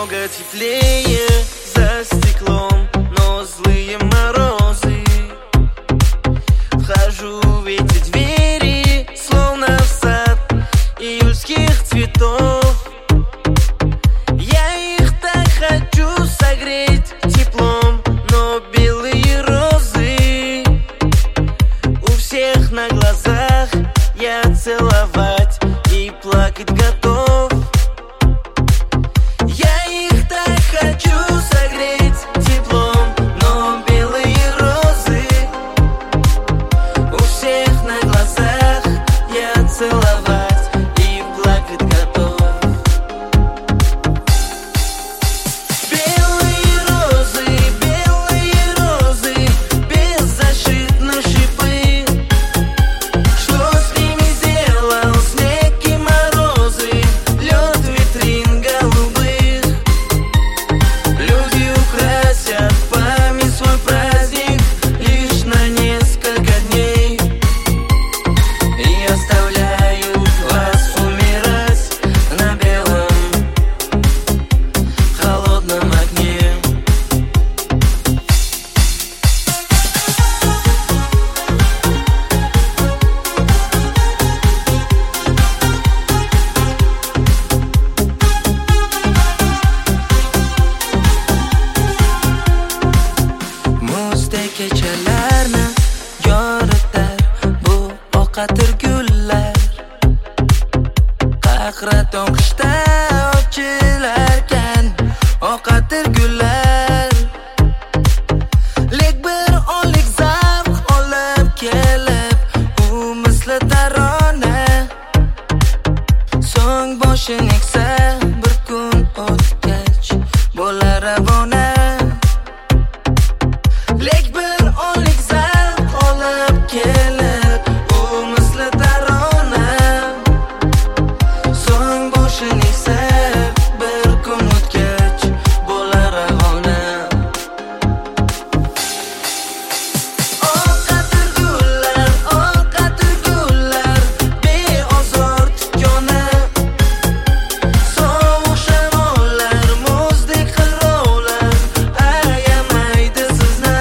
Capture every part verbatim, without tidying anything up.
Намного теплее за стеклом, но злые морозы. Вхожу в эти двери, словно в сад июльских цветов. Я их так хочу согреть теплом, но белые розы у всех на глазах. Я целовать и плакать готов. Я их так хочу согреть теплом, но белые розы у всех на глазах. Я целовать и плакать готов. Белые розы, белые розы, беззащитны шипы. Что с ними сделал снег и морозы, лед витрин голубых? Люди украсят вами свой праздник лишь на несколько дней и оставляют вас умирать на белом холодном огне. Muzdek kechalarni yoritar bu oqatir gullar. Qahraton qishda ochilarkan oqatir gullar. Lek bir onlik zavq olib kelib u misli tarona. So'ng boshini egsa bir kun o'tgach bo'lar ravona. Lek bir onlik zavq olib kelib u misli tarona. So'ng boshini egsa bir kun o'tgach bo'lar ravona. Oqatir gullar, oqatir gullar, beozor tikoni. Sovuq shamollar, muzdek qirovlar ayamaydi sizni.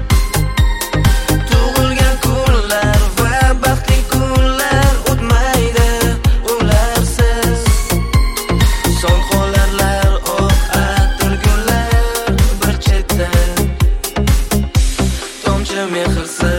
Tug'ilgan kunlar va baxtli kunlar o'tmaydi ularsiz. So'ng qolarlar oqatir gullar bir chetda, tomchi mehrsiz.